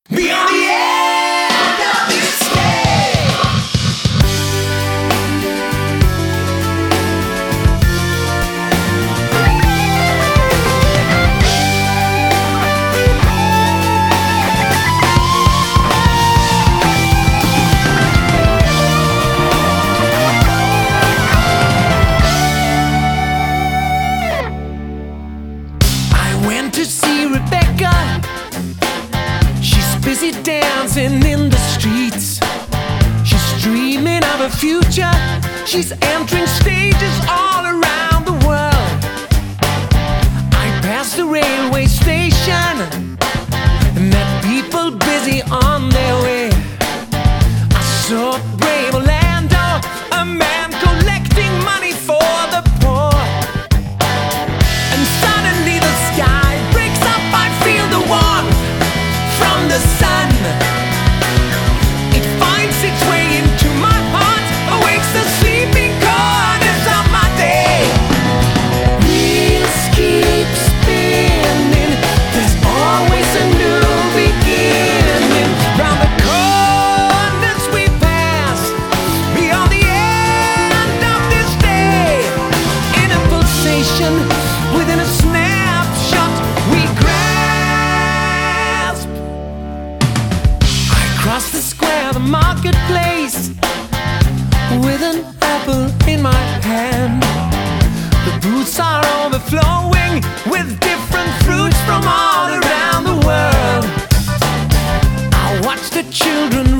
Beyond the end of this day. I went to see Rebecca. She's busy dancing in the streets. She's dreaming of a future. She's entering stages all around the world. I passed the railway station and met people busy on their way. I saw brave Orlando, a man collecting money for the poor. And suddenly the sky breaks up. I feel the warmth from the sun. It finds its way into my heart, awakes the sleeping corners of my day. Wheels keep spinning, there's always a new beginning. Round the corners we pass, beyond the end of this day. In a pulsation, within a snapshot, we grasp. I cross the square, the marketplace, with an apple in my hand. The booths are overflowing with different fruits from all around the world. I watch the children